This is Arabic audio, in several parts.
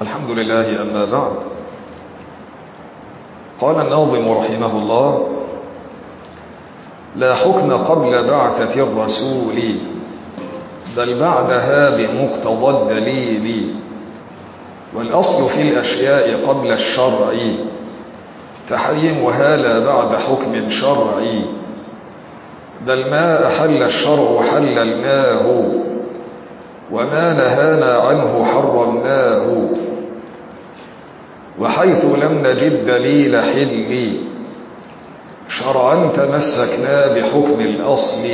الحمد لله. أما بعد، قال الناظم رحمه الله: لا حكم قبل بعثة الرسول، بل بعدها بمقتضى الدليل، والأصل في الأشياء قبل الشرع تحريمها لا بعد حكم شرعي، بل ما أحل الشرع حللناه، وما نهانا عنه حرمناه، وحيث لم نجد دليل حل شرعا تمسكنا بحكم الأصل،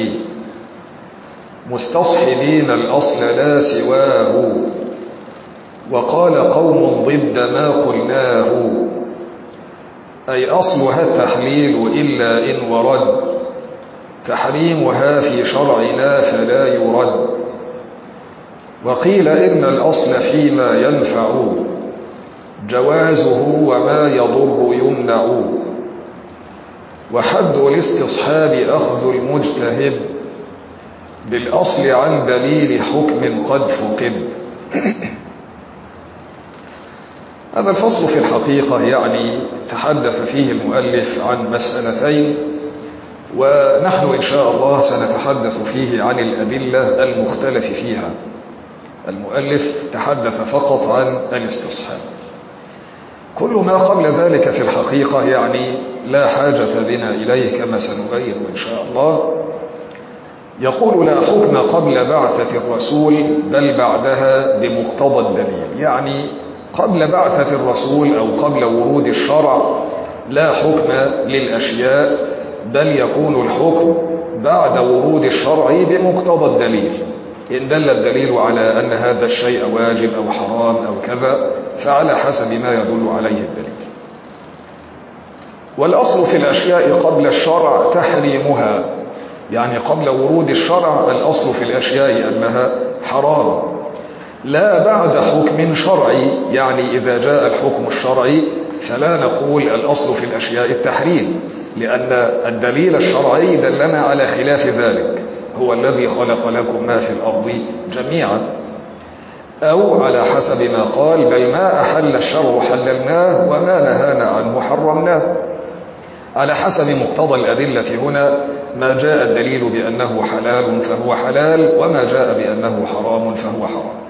مستصحبين الأصل لا سواه، وقال قوم ضد ما قلناه، أي أصلها التحليل إلا إن ورد تحريمها في شرعنا فلا يرد، وقيل إن الأصل فيما ينفع جوازه وما يضر يمنع، وحد الاستصحاب أخذ المجتهد بالأصل عن دليل حكم قد فقد. هذا الفصل في الحقيقة يعني تحدث فيه المؤلف عن مسألتين، ونحن إن شاء الله سنتحدث فيه عن الأدلة المختلف فيها. المؤلف تحدث فقط عن الاستصحاب. كل ما قبل ذلك في الحقيقة يعني لا حاجة بنا إليه كما سنبين إن شاء الله. يقول: لا حكم قبل بعثة الرسول بل بعدها بمقتضى الدليل، يعني قبل بعثة الرسول أو قبل ورود الشرع لا حكم للأشياء، بل يكون الحكم بعد ورود الشرع بمقتضى الدليل. إن دل الدليل على أن هذا الشيء واجب أو حرام أو كذا فعلى حسب ما يدل عليه الدليل. والأصل في الأشياء قبل الشرع تحريمها، يعني قبل ورود الشرع الأصل في الأشياء أنها حرام، لا بعد حكم شرعي، يعني إذا جاء الحكم الشرعي فلا نقول الأصل في الأشياء التحريم، لأن الدليل الشرعي دلنا على خلاف ذلك، هو الذي خلق لكم ما في الأرض جميعا، أو على حسب ما قال: بل ما أحل الشرع حللناه وما نهانا عنه حرمناه، على حسب مقتضى الأدلة. هنا ما جاء الدليل بأنه حلال فهو حلال، وما جاء بأنه حرام فهو حرام.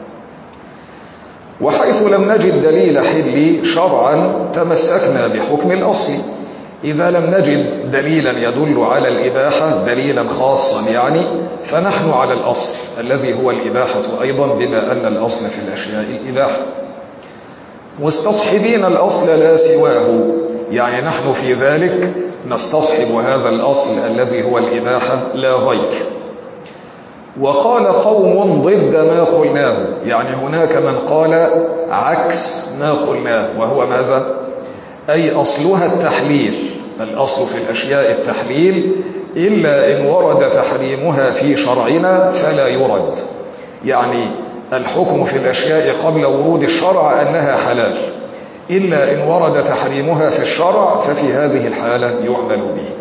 وحيث لم نجد دليل حل شرعا تمسكنا بحكم الأصل. إذا لم نجد دليلا يدل على الإباحة، دليلا خاصا يعني، فنحن على الأصل الذي هو الإباحة أيضا، بما أن الأصل في الأشياء الإباحة. مستصحبين الأصل لا سواه، يعني نحن في ذلك نستصحب هذا الأصل الذي هو الإباحة لا غير. وقال قوم ضد ما قلناه، يعني هناك من قال عكس ما قلناه، وهو ماذا؟ أي أصلها التحليل، الأصل في الأشياء التحليل، إلا إن ورد تحريمها في شرعنا فلا يرد، يعني الحكم في الأشياء قبل ورود الشرع أنها حلال، إلا إن ورد تحريمها في الشرع ففي هذه الحالة يعمل به.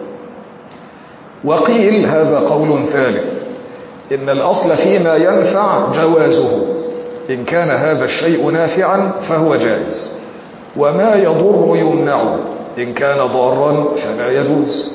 وقيل هذا قول ثالث: إن الأصل فيما ينفع جوازه، إن كان هذا الشيء نافعا فهو جائز، وما يضر يمنع، إن كان ضارا فلا يجوز.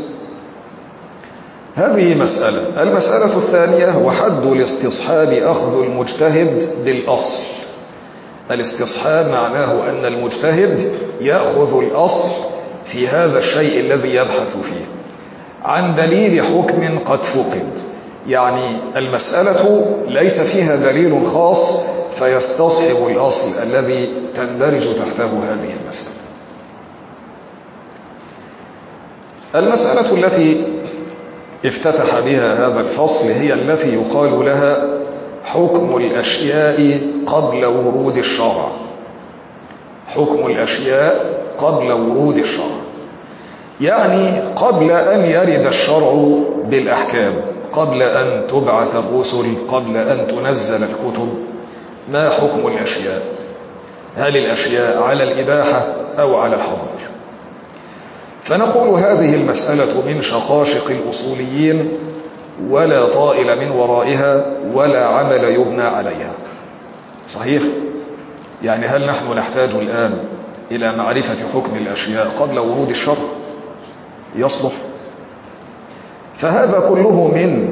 هذه مسألة. المسألة الثانية: وحد الاستصحاب أخذ المجتهد بالأصل. الاستصحاب معناه أن المجتهد يأخذ الأصل في هذا الشيء الذي يبحث فيه عن دليل حكم قد فقد، يعني المسألة ليس فيها دليل خاص فيستصحب الأصل الذي تندرج تحته هذه المسألة. المسألة التي افتتح بها هذا الفصل هي التي يقال لها حكم الأشياء قبل ورود الشرع. حكم الأشياء قبل ورود الشرع، يعني قبل أن يرد الشرع بالأحكام، قبل أن تبعث الرسل، قبل أن تنزل الكتب. ما حكم الأشياء؟ هل الأشياء على الإباحة أو على الحظر؟ فنقول هذه المسألة من شقاشق الأصوليين، ولا طائل من ورائها ولا عمل يبنى عليها. صحيح؟ يعني هل نحن نحتاج الآن إلى معرفة حكم الأشياء قبل ورود الشرع؟ يصلح؟ فهذا كله من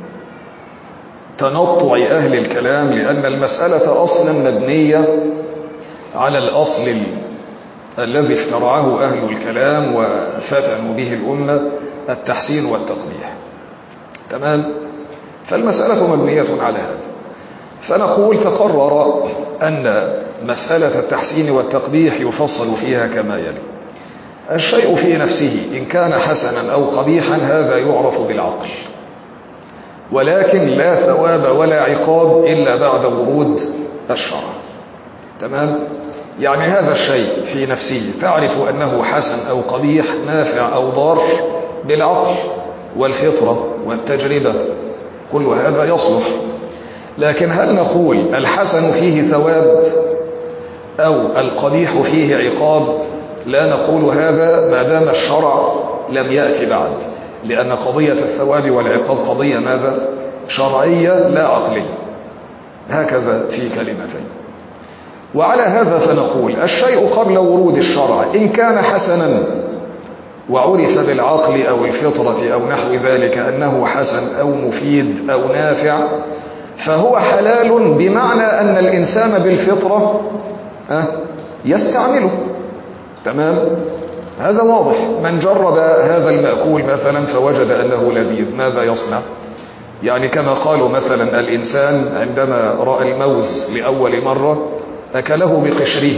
تنطع أهل الكلام، لأن المسألة أصلا مبنية على الأصل الذي افترعه أهل الكلام وفتنوا به الأمة، التحسين والتقبيح. تمام؟ فالمسألة مبنية على هذا. فنقول تقرر أن مسألة التحسين والتقبيح يفصل فيها كما يلي: الشيء في نفسه إن كان حسنا أو قبيحا هذا يعرف بالعقل، ولكن لا ثواب ولا عقاب إلا بعد ورود الشرع. تمام؟ يعني هذا الشيء في نفسه تعرف أنه حسن أو قبيح، نافع أو ضار، بالعقل والفطرة والتجربة، كل هذا يصلح. لكن هل نقول الحسن فيه ثواب أو القبيح فيه عقاب؟ لا نقول هذا ما دام الشرع لم يأتي بعد، لأن قضية الثواب والعقاب قضية ماذا؟ شرعية لا عقلية. هكذا في كلمتين. وعلى هذا فنقول الشيء قبل ورود الشرع إن كان حسنا وعرف بالعقل أو الفطرة أو نحو ذلك أنه حسن أو مفيد أو نافع فهو حلال، بمعنى أن الإنسان بالفطرة يستعمله. تمام؟ هذا واضح. من جرب هذا المأكول مثلا فوجد أنه لذيذ، ماذا يصنع؟ يعني كما قالوا مثلا الإنسان عندما رأى الموز لأول مرة أكله بقشره،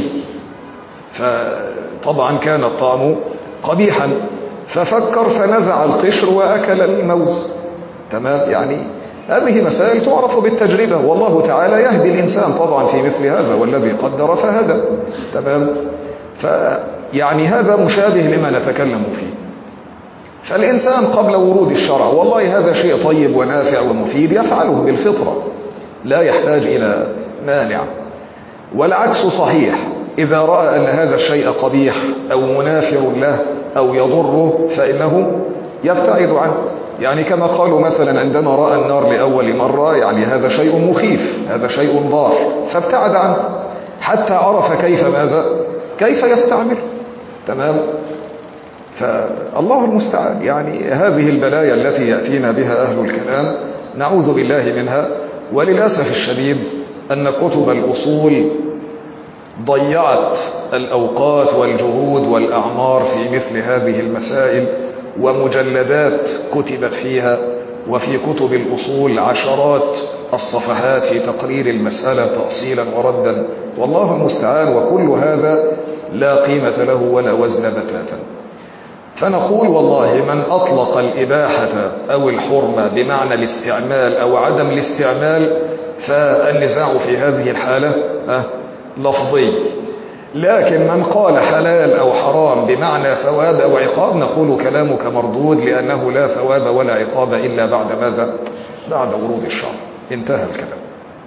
فطبعا كان الطعم قبيحا، ففكر فنزع القشر وأكل الموز. تمام؟ يعني هذه مسائل تعرف بالتجربة، والله تعالى يهدي الإنسان طبعا في مثل هذا، والذي قدر فهدى. تمام؟ يعني هذا مشابه لما نتكلم فيه. فالإنسان قبل ورود الشرع والله هذا شيء طيب ونافع ومفيد يفعله بالفطرة، لا يحتاج إلى مانع. والعكس صحيح، إذا رأى أن هذا الشيء قبيح أو منافر له أو يضره فإنه يبتعد عنه. يعني كما قالوا مثلا عندما رأى النار لأول مرة، يعني هذا شيء مخيف، هذا شيء ضار، فابتعد عنه حتى عرف كيف ماذا؟ كيف يستعمل. تمام؟ فالله المستعان. يعني هذه البلايا التي يأتينا بها أهل الكلام نعوذ بالله منها. وللأسف الشديد أن كتب الأصول ضيعت الأوقات والجهود والأعمار في مثل هذه المسائل، ومجلدات كتبت فيها، وفي كتب الأصول عشرات الصفحات في تقرير المسألة تأصيلا وردا، والله المستعان. وكل هذا لا قيمة له ولا وزن بتاتا. فنقول والله من أطلق الإباحة أو الحرمة بمعنى الاستعمال أو عدم الاستعمال فالنزاع في هذه الحالة لفظي. لكن من قال حلال أو حرام بمعنى ثواب أو عقاب نقول كلامك مردود، لأنه لا ثواب ولا عقاب إلا بعد ماذا؟ بعد ورود الشرع. انتهى الكلام.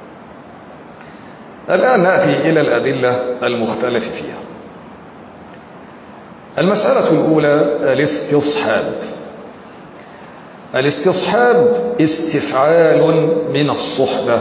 الآن نأتي إلى الأدلة المختلف فيها. المسألة الأولى الاستصحاب. الاستصحاب استفعال من الصحبة،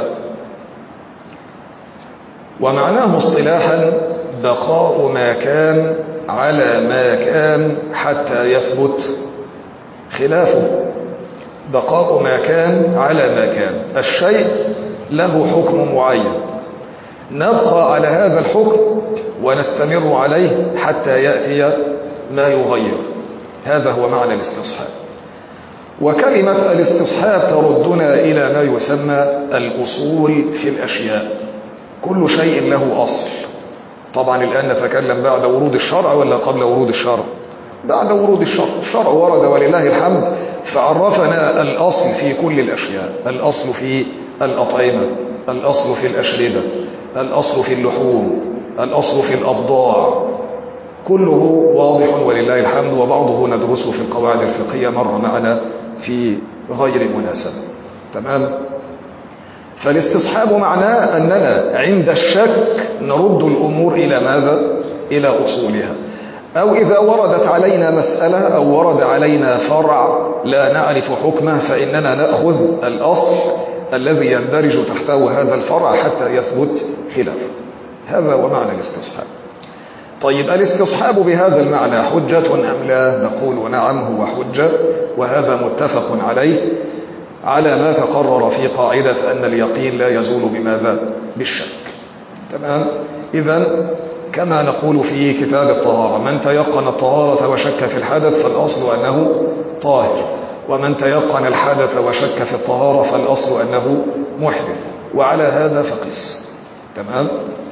ومعناه اصطلاحا بقاء ما كان على ما كان حتى يثبت خلافه. بقاء ما كان على ما كان، الشيء له حكم معين، نبقى على هذا الحكم ونستمر عليه حتى يأتي ما يغير. هذا هو معنى الاستصحاب. وكلمة الاستصحاب تردنا إلى ما يسمى الأصول في الأشياء. كل شيء له أصل. طبعا الآن نتكلم بعد ورود الشرع ولا قبل ورود الشرع؟ بعد ورود الشرع. الشرع ورد ولله الحمد فعرفنا الأصل في كل الأشياء. الأصل في الأطعمة، الأصل في الأشربة، الأصل في اللحوم، الأصل في الأبضاع، كله واضح ولله الحمد، وبعضه ندرسه في القواعد الفقهية مر معنا في غير مناسبة. تمام؟ فالاستصحاب معناه أننا عند الشك نرد الأمور إلى ماذا؟ إلى أصولها. أو إذا وردت علينا مسألة أو ورد علينا فرع لا نعرف حكمه فإننا نأخذ الأصل الذي يندرج تحته هذا الفرع حتى يثبت خلافه. هذا هو معنى الاستصحاب. طيب الاستصحاب بهذا المعنى حجة أم لا؟ نقول نعم هو حجة، وهذا متفق عليه على ما تقرر في قاعدة أن اليقين لا يزول بماذا؟ بالشك. تمام؟ إذن كما نقول في كتاب الطهارة: من تيقن الطهارة وشك في الحدث فالأصل أنه طاهر، ومن تيقن الحدث وشك في الطهارة فالأصل أنه محدث، وعلى هذا فقس. تمام؟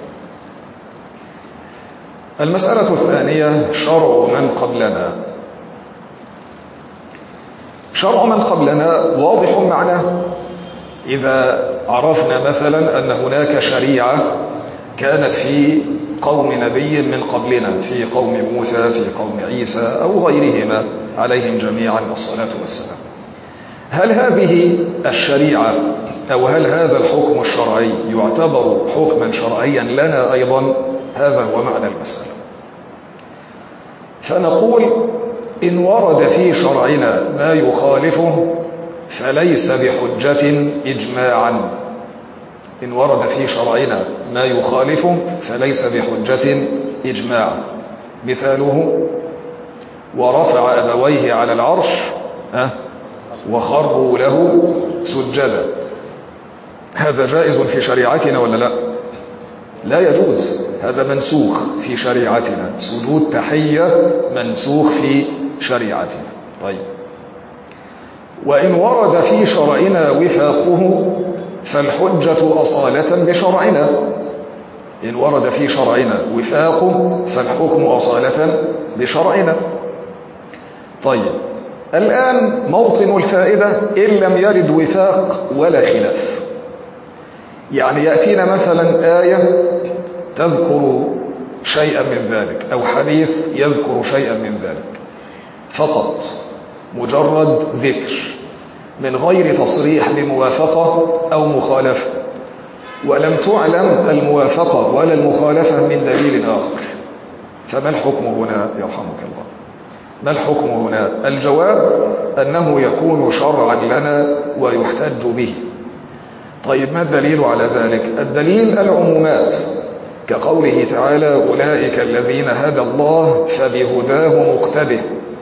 المسألة الثانية: شرع من قبلنا. شرع من قبلنا واضح معناه. إذا عرفنا مثلا أن هناك شريعة كانت في قوم نبي من قبلنا، في قوم موسى، في قوم عيسى أو غيرهما عليهم جميعا الصلاة والسلام، هل هذه الشريعة أو هل هذا الحكم الشرعي يعتبر حكما شرعيا لنا أيضا؟ هذا هو معنى المسألة. فنقول: إن ورد في شرعنا ما يخالفه فليس بحجة إجماعا. إن ورد في شرعنا ما يخالفه فليس بحجة إجماعا. مثاله: ورفع أبويه على العرش وخروا له سجدا. هذا جائز في شريعتنا ولا لا؟ لا يجوز، هذا منسوخ في شريعتنا. سجود تحية منسوخ في شريعتنا. طيب، وإن ورد في شرعنا وفاقه فالحجة أصالة بشرعنا. إن ورد في شرعنا وفاقه فالحكم أصالة بشرعنا. طيب، الآن موطن الفائدة: إن لم يرد وفاق ولا خلاف. يعني يأتينا مثلا آية تذكر شيئا من ذلك، أو حديث يذكر شيئا من ذلك، فقط مجرد ذكر من غير تصريح بموافقة أو مخالفة، ولم تعلم الموافقة ولا المخالفة من دليل آخر، فما الحكم هنا يرحمك الله؟ ما الحكم هنا؟ الجواب أنه يكون شرعا لنا ويحتج به. طيب، ما الدليل على ذلك؟ الدليل العمومات، كقوله تعالى: أولئك الذين هدى الله فبهداه مقتده،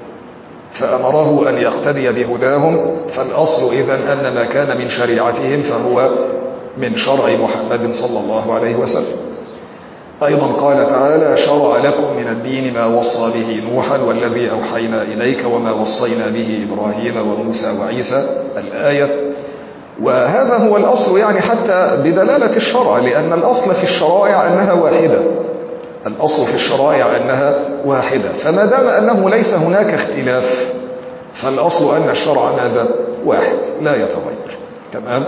فأمره أن يقتدي بهداهم. فالأصل إذن أن ما كان من شريعتهم فهو من شرع محمد صلى الله عليه وسلم. أيضا قال تعالى: شرع لكم من الدين ما وصى به نوحا والذي أوحينا إليك وما وصينا به إبراهيم وموسى وعيسى، الآية. وهذا هو الأصل، يعني حتى بدلالة الشرع، لأن الأصل في الشرائع أنها واحدة. الأصل في الشرائع أنها واحدة، فما دام أنه ليس هناك اختلاف فالأصل أن الشرع ماذا؟ واحد لا يتغير. تمام؟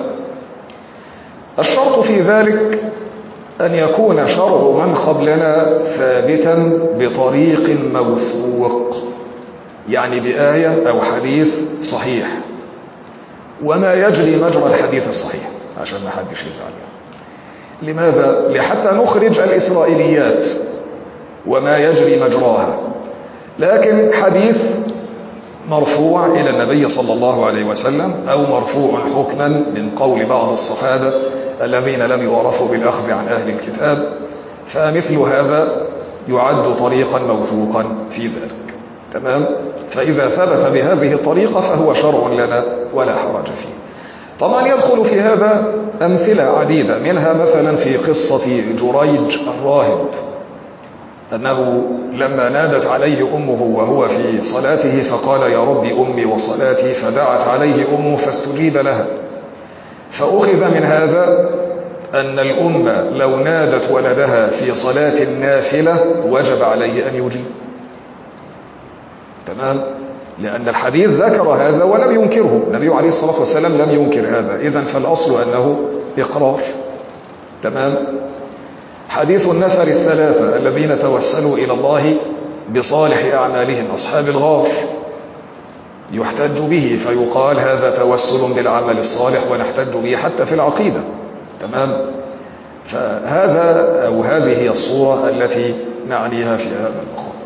الشرط في ذلك أن يكون شرع من قبلنا ثابتا بطريق موثوق، يعني بآية أو حديث صحيح، وما يجري مجرى الحديث الصحيح، عشان ما حدش يزعل. لماذا؟ لحتى نخرج الإسرائيليات وما يجري مجراها. لكن حديث مرفوع إلى النبي صلى الله عليه وسلم، أو مرفوع حكما من قول بعض الصحابة الذين لم يعرفوا بالأخذ عن أهل الكتاب، فمثل هذا يعد طريقا موثوقا في ذلك. تمام؟ فإذا ثبت بهذه الطريقة فهو شرع لنا ولا حرج فيه. طبعا يدخل في هذا أمثلة عديدة، منها مثلا في قصة جريج الراهب، أنه لما نادت عليه أمه وهو في صلاته فقال: يا رب أمي وصلاتي، فدعت عليه أمه فاستجيب لها. فأخذ من هذا أن الأم لو نادت ولدها في صلاة النافلة وجب عليه أن يجيب. تمام؟ لأن الحديث ذكر هذا ولم ينكره، النبي عليه الصلاة والسلام لم ينكر هذا، إذن فالأصل أنه إقرار. تمام؟ حديث النفر الثلاثة الذين توسلوا إلى الله بصالح أعمالهم، أصحاب الغار، يحتج به فيقال هذا توسل بالعمل الصالح ونحتج به حتى في العقيدة. تمام؟ فهذا أو هذه هي الصورة التي نعنيها في هذا المقام.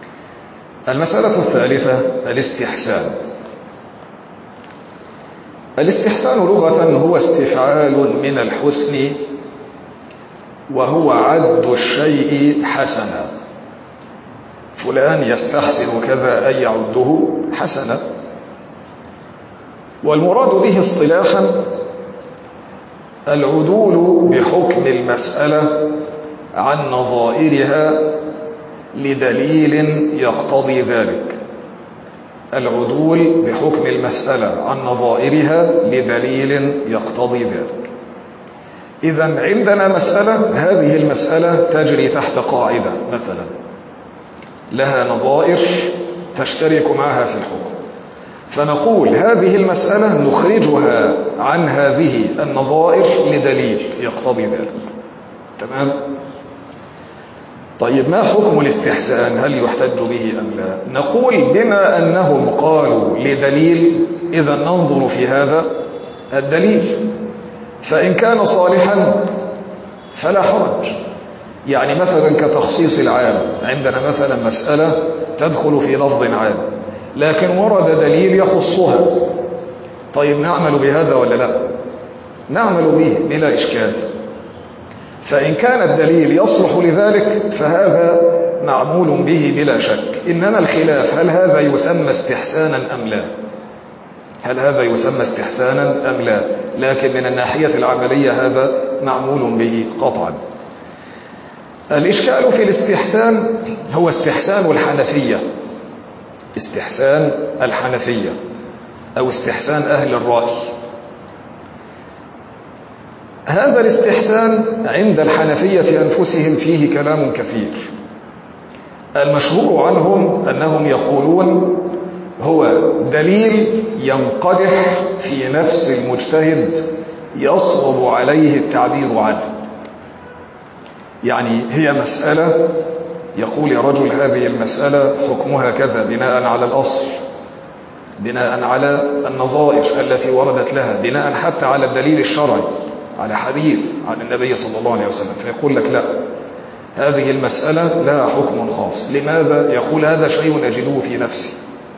المسألة الثالثة: الاستحسان. الاستحسان لغة هو استفعال من الحسن، وهو عد الشيء حسنا. فلان يستحسن كذا أي يعده حسنا. والمراد به اصطلاحا العدول بحكم المسألة عن نظائرها لدليل يقتضي ذلك. العدول بحكم المسألة عن نظائرها لدليل يقتضي ذلك. إذن عندنا مسألة، هذه المسألة تجري تحت قاعدة مثلا لها نظائر تشترك معها في الحكم، فنقول هذه المسألة نخرجها عن هذه النظائر لدليل يقتضي ذلك. تمام؟ طيب ما حكم الاستحسان؟ هل يحتج به أم لا؟ نقول بما أنهم قالوا لدليل، إذا ننظر في هذا الدليل، فإن كان صالحا فلا حرج. يعني مثلا كتخصيص العام، عندنا مثلا مسألة تدخل في لفظ عام لكن ورد دليل يخصها، طيب نعمل بهذا ولا لا؟ نعمل به بلا إشكال. فإن كان الدليل يصلح لذلك فهذا معمول به بلا شك. إنما الخلاف هل هذا يسمى استحسانا أم لا؟ هل هذا يسمى استحسانا أم لا؟ لكن من الناحية العملية هذا معمول به قطعا. الإشكال في الاستحسان هو استحسان الحنفية، استحسان الحنفية أو استحسان أهل الرأي. هذا الاستحسان عند الحنفية أنفسهم فيه كلام كثير. المشهور عنهم أنهم يقولون هو دليل ينقدح في نفس المجتهد يصعب عليه التعبير عنه. يعني هي مسألة يقول يا رجل هذه المسألة حكمها كذا بناء على الأصل، بناء على النظائر التي وردت لها، بناء حتى على الدليل الشرعي، على حديث عن النبي صلى الله عليه وسلم، فيقول لك لا، هذه المسألة لها حكم خاص. لماذا؟ يقول هذا شيء أجده في نفسي.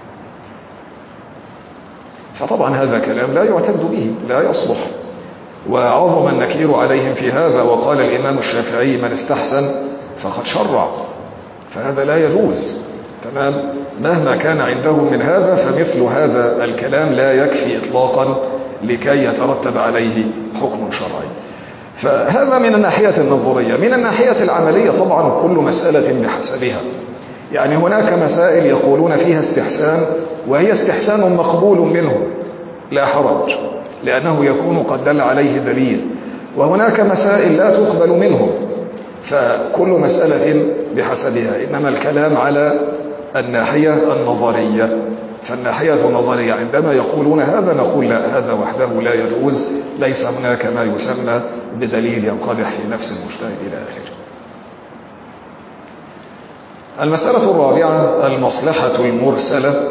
فطبعا هذا كلام لا يعتد به، لا يصلح، وعظم النكير عليهم في هذا. وقال الإمام الشافعي من استحسن فقد شرع، فهذا لا يجوز. تمام؟ مهما كان عندهم من هذا فمثل هذا الكلام لا يكفي إطلاقا لكي يترتب عليه حكم شرعي. فهذا من الناحية النظرية. من الناحية العملية طبعا كل مسألة بحسبها. يعني هناك مسائل يقولون فيها استحسان وهي استحسان مقبول منه لا حرج، لأنه يكون قد دل عليه دليل. وهناك مسائل لا تقبل منهم، فكل مسألة بحسبها. إنما الكلام على الناحية النظرية. فالناحية النظرية عندما يقولون هذا نقول لا، هذا وحده لا يجوز، ليس هناك ما يسمى بدليل ينقدح في نفس المجتهد إلى آخره. المسألة الرابعة المصلحة المرسلة،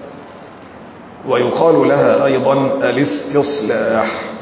ويقال لها أيضا الاستصلاح.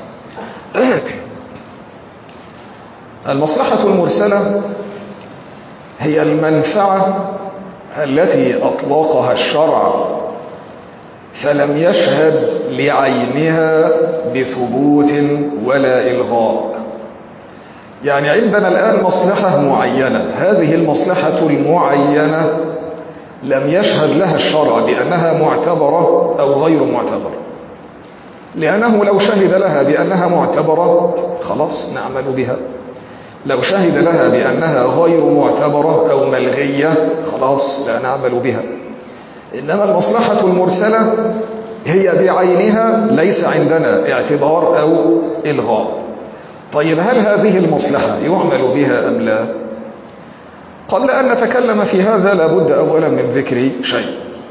المصلحة المرسلة هي المنفعة التي أطلقها الشرع فلم يشهد لعينها بثبوت ولا إلغاء. يعني عندنا الآن مصلحة معينة، هذه المصلحة المعينة لم يشهد لها الشرع بأنها معتبرة أو غير معتبرة، لأنه لو شهد لها بأنها معتبرة خلاص نعمل بها، لو شهد لها بأنها غير معتبرة أو ملغية خلاص لا نعمل بها. إنما المصلحة المرسلة هي بعينها ليس عندنا اعتبار أو إلغاء. طيب هل هذه المصلحة يعمل بها أم لا؟ قبل أن نتكلم في هذا لابد أولا من ذكر شيء.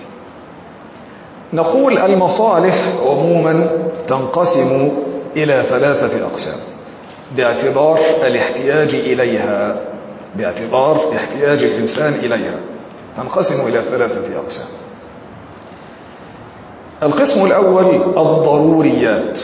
نقول المصالح عموما تنقسم إلى 3 أقسام باعتبار الاحتياج إليها، باعتبار احتياج الإنسان إليها تنقسم إلى 3 أقسام. القسم الأول الضروريات،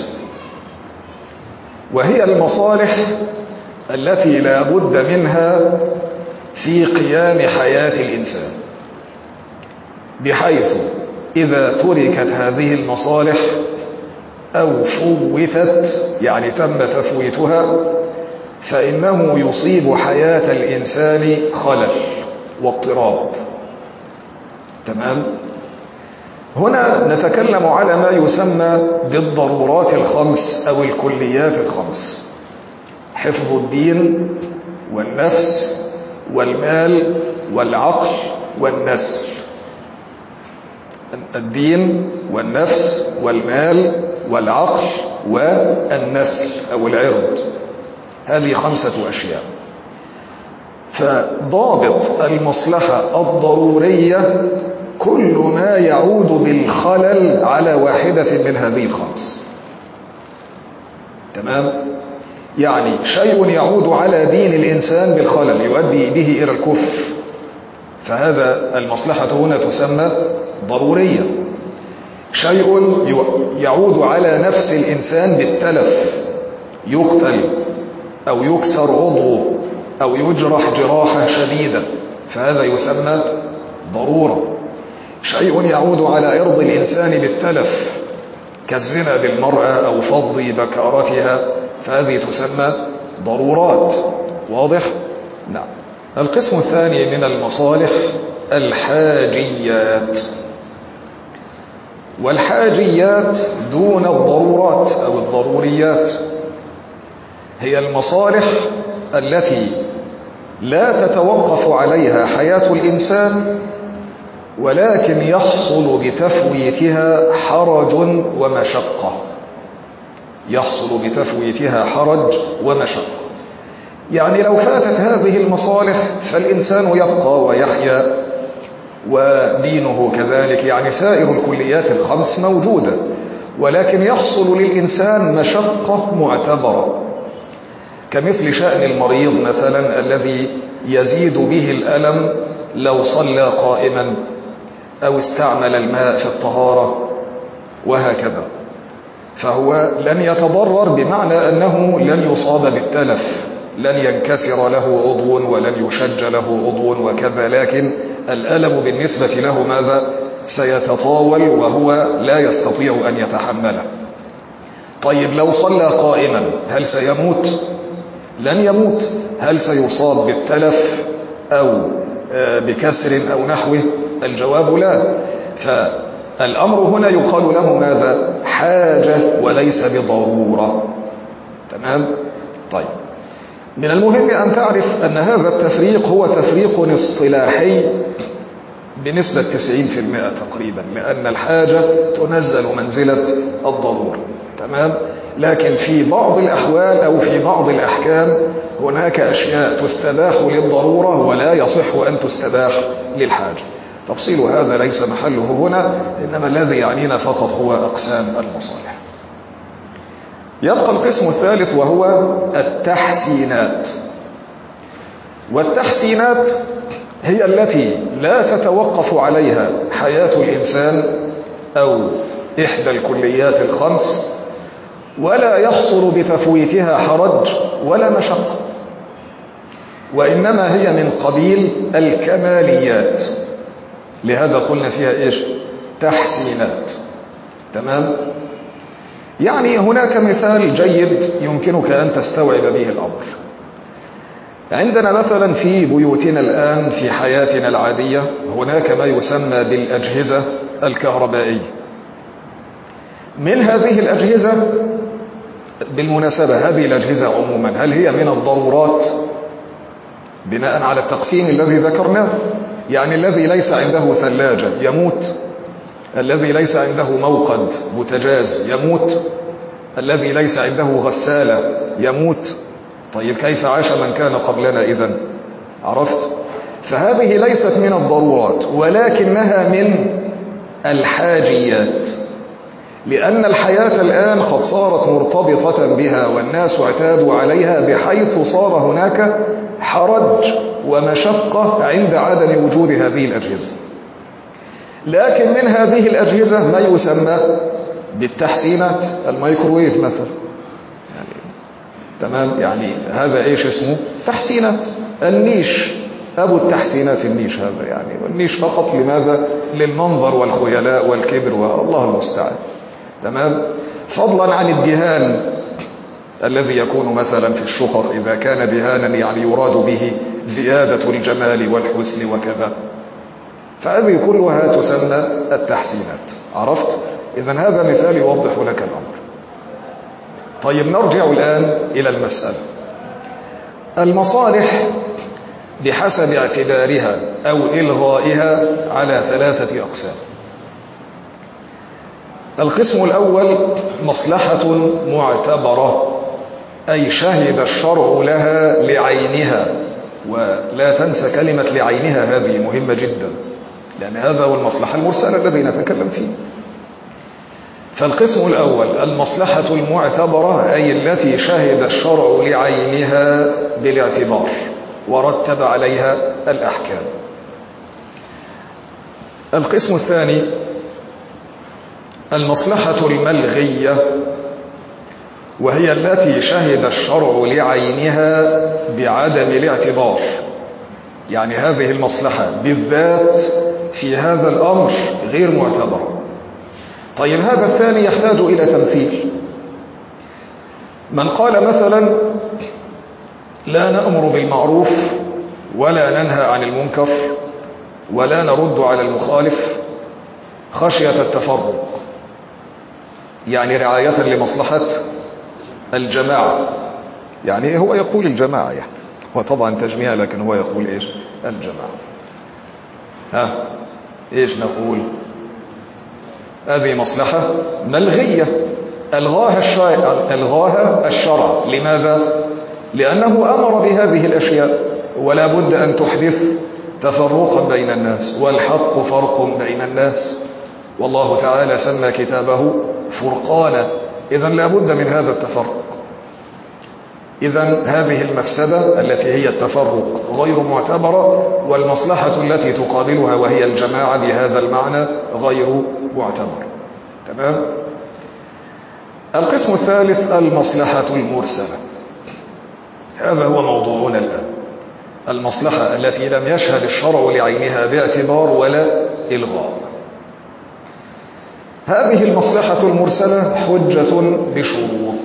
وهي المصالح التي لا بد منها في قيام حياة الإنسان، بحيث إذا تركت هذه المصالح أو فوتت يعني تم تفويتها فإنه يصيب حياة الإنسان خلل واضطراب. تمام؟ هنا نتكلم على ما يسمى بالضرورات الخمس أو الكليات الخمس: حفظ الدين والنفس والمال والعقل والنسل. الدين والنفس والمال والعقل والنسل أو العرض، هذه 5 أشياء. فضابط المصلحة الضرورية كل ما يعود بالخلل على واحدة من هذه ال5. تمام؟ يعني شيء يعود على دين الإنسان بالخلل يؤدي به إلى الكفر، فهذا المصلحة هنا تسمى ضرورية. شيء يعود على نفس الإنسان بالتلف، يقتل أو يكسر عضوه أو يجرح جراحة شديدة، فهذا يسمى ضرورة. شيء يعود على عرض الإنسان بالتلف كالزنا بالمرأة أو فض بكارتها، فهذه تسمى ضرورات. واضح؟ نعم. القسم الثاني من المصالح الحاجيات، والحاجيات دون الضرورات أو الضروريات هي المصالح التي لا تتوقف عليها حياة الإنسان، ولكن يحصل بتفويتها حرج ومشقة. يحصل بتفويتها حرج ومشقة. يعني لو فاتت هذه المصالح فالإنسان يبقى ويحيا ودينه كذلك، يعني سائر الكليات ال5 موجودة، ولكن يحصل للإنسان مشقة معتبرة، كمثل شأن المريض مثلا الذي يزيد به الألم لو صلى قائما أو استعمل الماء في الطهارة وهكذا، فهو لن يتضرر بمعنى أنه لن يصاب بالتلف، لن ينكسر له عضو ولن يشج له عضو وكذا، لكن الألم بالنسبة له ماذا؟ سيتطاول وهو لا يستطيع أن يتحمله. طيب لو صلى قائما هل سيموت؟ لن يموت. هل سيصاب بالتلف أو بكسر أو نحوه؟ الجواب لا. فالأمر هنا يقال له ماذا؟ حاجة وليس بضرورة. تمام؟ طيب، من المهم أن تعرف أن هذا التفريق هو تفريق اصطلاحي بنسبة 90% تقريبا، لأن الحاجة تنزل منزلة الضرورة. تمام؟ لكن في بعض الأحوال أو في بعض الأحكام هناك أشياء تستباح للضرورة ولا يصح أن تستباح للحاجة. تفصيل هذا ليس محله هنا، إنما الذي يعنينا فقط هو أقسام المصالح. يبقى القسم الثالث وهو التحسينات. والتحسينات هي التي لا تتوقف عليها حياة الإنسان أو إحدى الكليات ال5، ولا يحصل بتفويتها حرج ولا مشقة، وإنما هي من قبيل الكماليات، لهذا قلنا فيها إيش؟ تحسينات. تمام؟ يعني هناك مثال جيد يمكنك أن تستوعب به الأمر. عندنا مثلا في بيوتنا الآن في حياتنا العادية هناك ما يسمى بالأجهزة الكهربائية. من هذه الأجهزة، بالمناسبة هذه الأجهزة عموما هل هي من الضرورات بناء على التقسيم الذي ذكرناه؟ يعني الذي ليس عنده ثلاجة يموت، الذي ليس عنده موقد بوتاجاز يموت، الذي ليس عنده غسالة يموت. طيب كيف عاش من كان قبلنا إذن؟ عرفت؟ فهذه ليست من الضرورات ولكنها من الحاجيات، لأن الحياة الآن قد صارت مرتبطة بها والناس اعتادوا عليها، بحيث صار هناك حرج ومشقة عند عدم وجود هذه الأجهزة. لكن من هذه الأجهزة ما يسمى بالتحسينات، الميكروويف مثلا، تمام؟ يعني هذا ايش اسمه؟ تحسينات. النيش ابو التحسينات، النيش هذا يعني، والنيش فقط لماذا؟ للمنظر والخيلاء والكبر والله المستعان. تمام؟ فضلا عن الدهان الذي يكون مثلا في الشقق إذا كان دهانا يعني يراد به زيادة الجمال والحسن وكذا، فهذه كلها تسمى التحسينات. عرفت؟ إذن هذا مثال يوضح لك الأمر. طيب نرجع الآن إلى المسألة. المصالح بحسب اعتبارها أو إلغائها على 3 أقسام. القسم الأول مصلحة معتبرة، أي شهد الشرع لها لعينها، ولا تنسى كلمة لعينها، هذه مهمة جدا، لأن هذا هو المصلحة المرسلة الذي نتكلم فيه. فالقسم الأول المصلحة المعتبرة، أي التي شهد الشرع لعينها بالاعتبار ورتب عليها الأحكام. القسم الثاني المصلحة الملغية، وهي التي شهد الشرع لعينها بعدم الاعتبار، يعني هذه المصلحة بالذات في هذا الأمر غير معتبرة. طيب هذا الثاني يحتاج إلى تمثيل. من قال مثلا لا نأمر بالمعروف ولا ننهى عن المنكر ولا نرد على المخالف خشية التفرق، يعني رعاية لمصلحة الجماعة، يعني هو يقول الجماعة، يعني هو طبعا تجميع لكن هو يقول إيش؟ الجماعة. إيش نقول؟ هذه مصلحة ملغية ألغاها الشرع. لماذا؟ لأنه أمر بهذه الأشياء ولا بد أن تحدث تفرقا بين الناس، والحق فرق بين الناس، والله تعالى سمى كتابه فرقانا، إذن لا بد من هذا التفرق. إذن هذه المفسدة التي هي التفرق غير معتبرة، والمصلحة التي تقابلها وهي الجماعة بهذا المعنى غير معتبر. تمام؟ القسم الثالث المصلحة المرسلة، هذا هو موضوعنا الآن. المصلحة التي لم يشهد الشرع لعينها باعتبار ولا إلغاء. هذه المصلحة المرسلة حجة بشروط.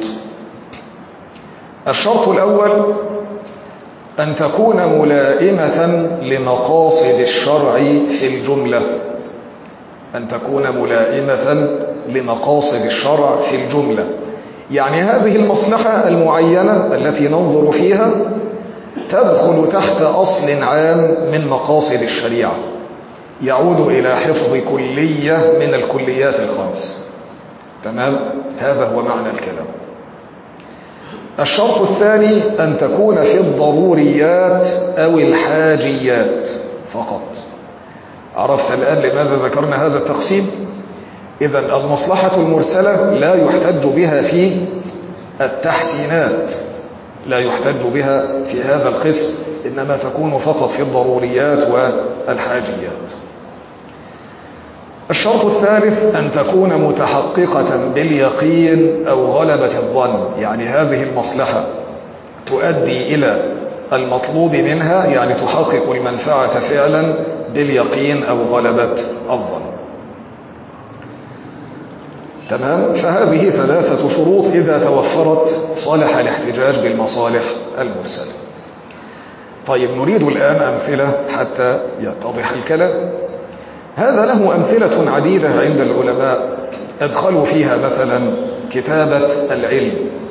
الشرط الأول أن تكون ملائمة لمقاصد الشرع في الجملة، أن تكون ملائمة لمقاصد الشرع في الجملة، يعني هذه المصلحة المعينة التي ننظر فيها تدخل تحت أصل عام من مقاصد الشريعة يعود إلى حفظ كلية من الكليات الخمس. تمام؟ هذا هو معنى الكلام. الشرط الثاني أن تكون في الضروريات أو الحاجيات فقط. عرفت الآن لماذا ذكرنا هذا التقسيم؟ إذن المصلحة المرسلة لا يحتج بها في التحسينات، لا يحتج بها في هذا القسم، إنما تكون فقط في الضروريات والحاجيات. الشرط الثالث أن تكون متحققة باليقين أو غلبة الظن، يعني هذه المصلحة تؤدي إلى المطلوب منها، يعني تحقق المنفعة فعلا باليقين أو غلبة الظن. تمام؟ فهذه 3 شروط إذا توفرت صالح الاحتجاج بالمصالح المرسلة. طيب نريد الآن أمثلة حتى يتضح الكلام. هذا له أمثلة عديدة عند العلماء أدخلوا فيها مثلا كتابة العلم.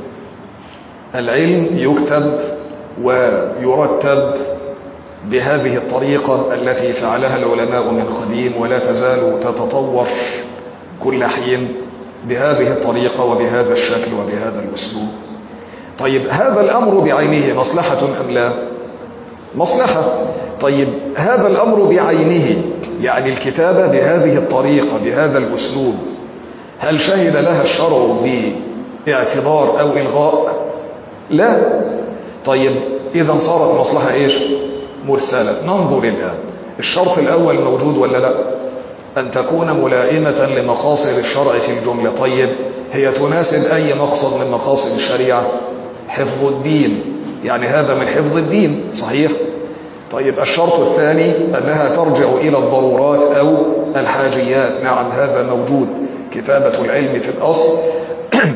العلم يكتب ويرتب بهذه الطريقة التي فعلها العلماء من قديم ولا تزال تتطور كل حين بهذه الطريقة وبهذا الشكل وبهذا الأسلوب. طيب هذا الأمر بعينه مصلحة أم لا؟ مصلحة. طيب هذا الأمر بعينه يعني الكتابة بهذه الطريقة بهذا الأسلوب هل شهد لها الشرع باعتبار أو إلغاء؟ لا. طيب إذا صارت مصلحة إيش؟ مرسلة. ننظر الآن الشرط الأول موجود ولا لا؟ أن تكون ملائمة لمقاصد الشرع في الجملة. طيب هي تناسب أي مقصد من مقاصد الشريعة؟ حفظ الدين، يعني هذا من حفظ الدين، صحيح؟ طيب الشرط الثاني أنها ترجع إلى الضرورات أو الحاجيات. نعم هذا موجود، كتابة العلم في الأصل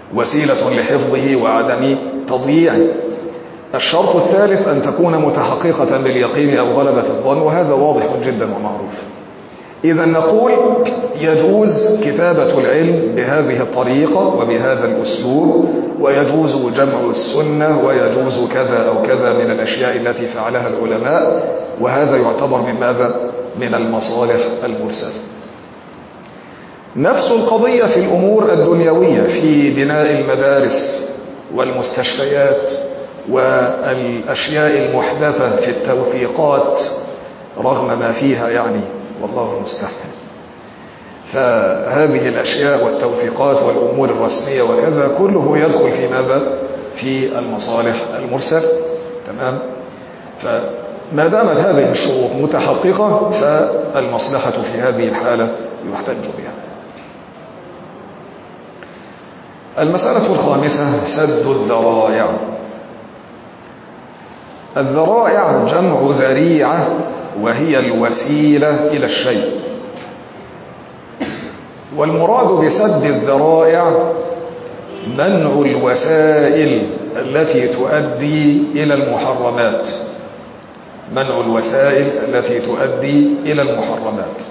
وسيلة لحفظه وعدم تضييعه. الشرط الثالث أن تكون متحققة باليقين أو غلبة الظن، وهذا واضح جدا ومعروف. إذا نقول يجوز كتابة العلم بهذه الطريقة وبهذا الأسلوب، ويجوز جمع السنة، ويجوز كذا أو كذا من الأشياء التي فعلها العلماء، وهذا يعتبر من ماذا؟ من المصالح المرسلة. نفس القضية في الأمور الدنيوية، في بناء المدارس والمستشفيات والأشياء المحدثة في التوثيقات رغم ما فيها يعني، والله المستعان. فهذه الأشياء والتوثيقات والأمور الرسمية وكذا كله يدخل في ماذا؟ في المصالح المرسل. تمام؟ فما دامت هذه الشروط متحققة فالمصلحة في هذه الحالة يحتج بها. المسألة الخامسة سد الذرائع. الذرائع جمع ذريعة، وهي الوسيلة إلى الشيء. والمراد بسد الذرائع منع الوسائل التي تؤدي إلى المحرمات. منع الوسائل التي تؤدي إلى المحرمات.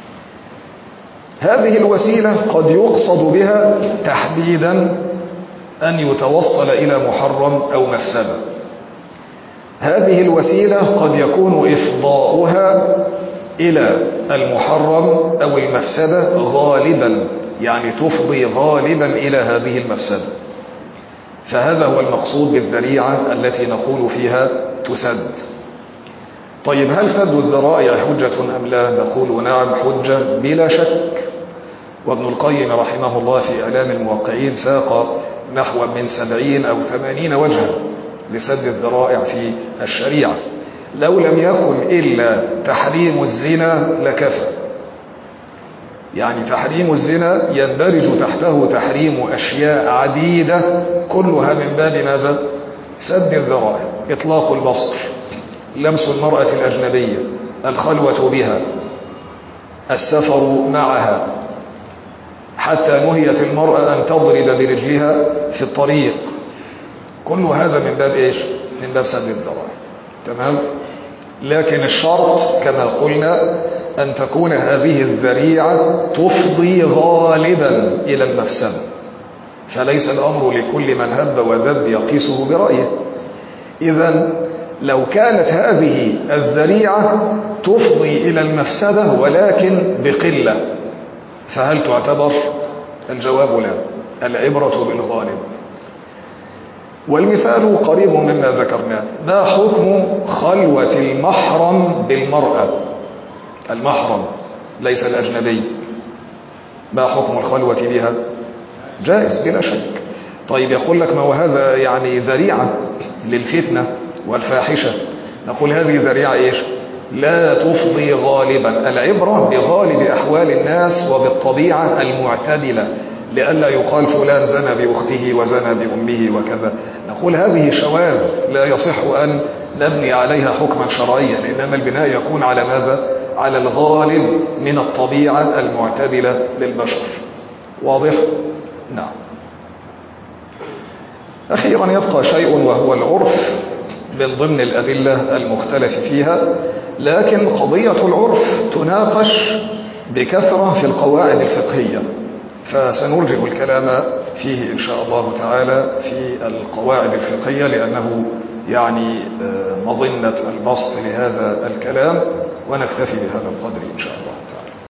هذه الوسيلة قد يقصد بها تحديدا أن يتوصل إلى محرم أو مفسدة. هذه الوسيلة قد يكون إفضاؤها إلى المحرم أو المفسدة غالبا، يعني تفضي غالبا إلى هذه المفسدة. فهذا هو المقصود بالذريعة التي نقول فيها تسد. طيب هل سد الذرائع حجة أم لا؟ نقول نعم حجة بلا شك. وابن القيم رحمه الله في إعلام الموقعين ساق نحو من 70 أو 80 وجها لسد الذرائع في الشريعة. لو لم يكن إلا تحريم الزنا لكفى. يعني تحريم الزنا يندرج تحته تحريم أشياء عديدة كلها من باب ماذا؟ سد الذرائع. إطلاق البصر، لمس المرأة الأجنبية، الخلوة بها، السفر معها، حتى نهيت المرأة أن تضرب برجلها في الطريق. كل هذا من باب إيش؟ من باب سد الذرائع. تمام؟ لكن الشرط كما قلنا أن تكون هذه الذريعة تفضي غالبا إلى المفسدة. فليس الأمر لكل من هب وذب يقيسه برأيه. إذن لو كانت هذه الذريعة تفضي إلى المفسدة ولكن بقلة، فهل تعتبر؟ الجواب لا. العبرة بالغالب. والمثال قريب مما ذكرناه. ما حكم خلوة المحرم بالمرأة؟ المحرم ليس الأجنبي. ما حكم الخلوة بها؟ جائز بلا شك. طيب يقول لك ما وهذا يعني ذريعة للفتنة والفاحشة. نقول هذه ذريعة إيش؟ لا تفضي غالبا. العبرة بغالب أحوال الناس وبالطبيعة المعتدلة، لئلا يقال فلان زنى بأخته وزنى بأمه وكذا. نقول هذه شواذ لا يصح أن نبني عليها حكما شرعيا، إنما البناء يكون على ماذا؟ على الغالب من الطبيعة المعتدلة للبشر. واضح؟ نعم. أخيرا يبقى شيء وهو العرف من ضمن الأدلة المختلف فيها، لكن قضية العرف تناقش بكثرة في القواعد الفقهية، فسنرجع الكلام فيه إن شاء الله تعالى في القواعد الفقهية، لأنه يعني مظنة البسط لهذا الكلام، ونكتفي بهذا القدر إن شاء الله.